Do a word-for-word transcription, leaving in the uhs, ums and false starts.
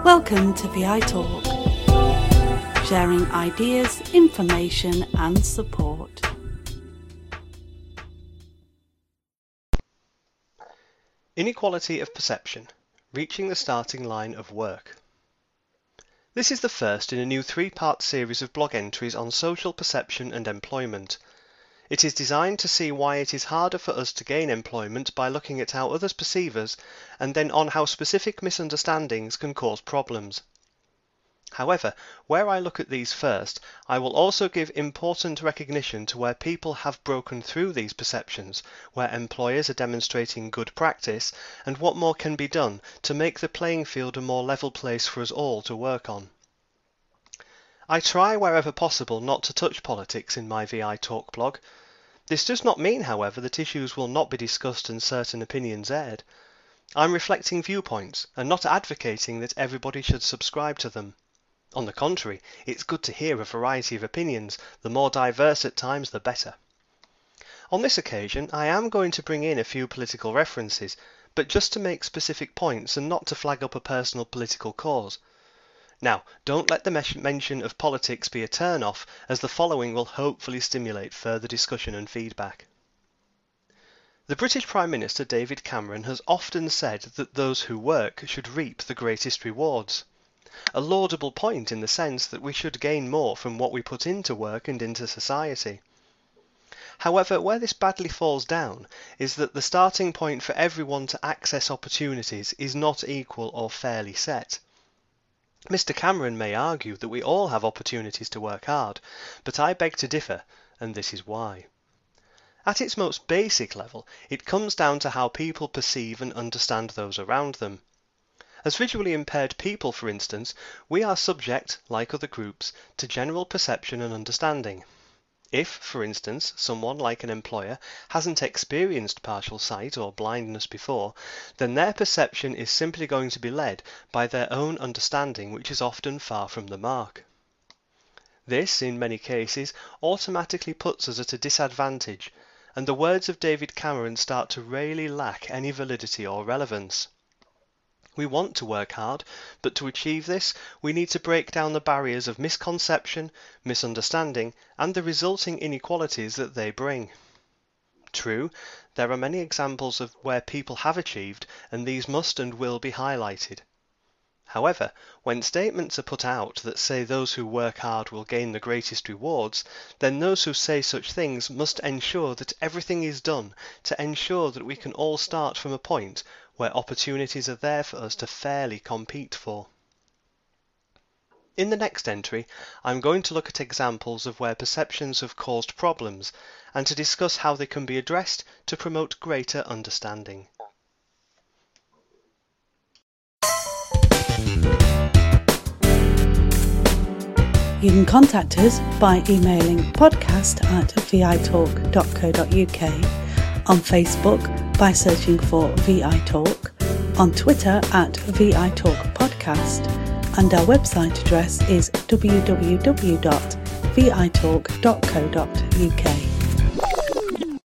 Welcome to V I Talk, sharing ideas, information and support. Inequality of perception, reaching the starting line of work. This is the first in a new three-part series of blog entries on social perception and employment. It is designed to see why it is harder for us to gain employment by looking at how others perceive us, and then on how specific misunderstandings can cause problems. However, where I look at these first, I will also give important recognition to where people have broken through these perceptions, where employers are demonstrating good practice, and what more can be done to make the playing field a more level place for us all to work on. I try wherever possible not to touch politics in my V I Talk blog. This does not mean, however, that issues will not be discussed and certain opinions aired. I'm reflecting viewpoints and not advocating that everybody should subscribe to them. On the contrary, it's good to hear a variety of opinions. The more diverse at times, the better. On this occasion, I am going to bring in a few political references, but just to make specific points and not to flag up a personal political cause. Now, don't let the mention of politics be a turn-off, as the following will hopefully stimulate further discussion and feedback. The British Prime Minister David Cameron has often said that those who work should reap the greatest rewards. A laudable point in the sense that we should gain more from what we put into work and into society. However, where this badly falls down is that the starting point for everyone to access opportunities is not equal or fairly set. Mister Cameron may argue that we all have opportunities to work hard, but I beg to differ, and this is why. At its most basic level, it comes down to how people perceive and understand those around them. As visually impaired people, for instance, we are subject, like other groups, to general perception and understanding. If, for instance, someone like an employer hasn't experienced partial sight or blindness before, then their perception is simply going to be led by their own understanding, which is often far from the mark. This, in many cases, automatically puts us at a disadvantage, and the words of David Cameron start to really lack any validity or relevance. We want to work hard, but to achieve this, we need to break down the barriers of misconception, misunderstanding, and the resulting inequalities that they bring. True, there are many examples of where people have achieved, and these must and will be highlighted. However, when statements are put out that say those who work hard will gain the greatest rewards, then those who say such things must ensure that everything is done to ensure that we can all start from a point where opportunities are there for us to fairly compete for. In the next entry, I'm going to look at examples of where perceptions have caused problems and to discuss how they can be addressed to promote greater understanding. You can contact us by emailing podcast at v i talk dot co dot u k, on Facebook by searching for V I Talk, on Twitter at V I Talk Podcast, and our website address is w w w dot v i talk dot co dot u k.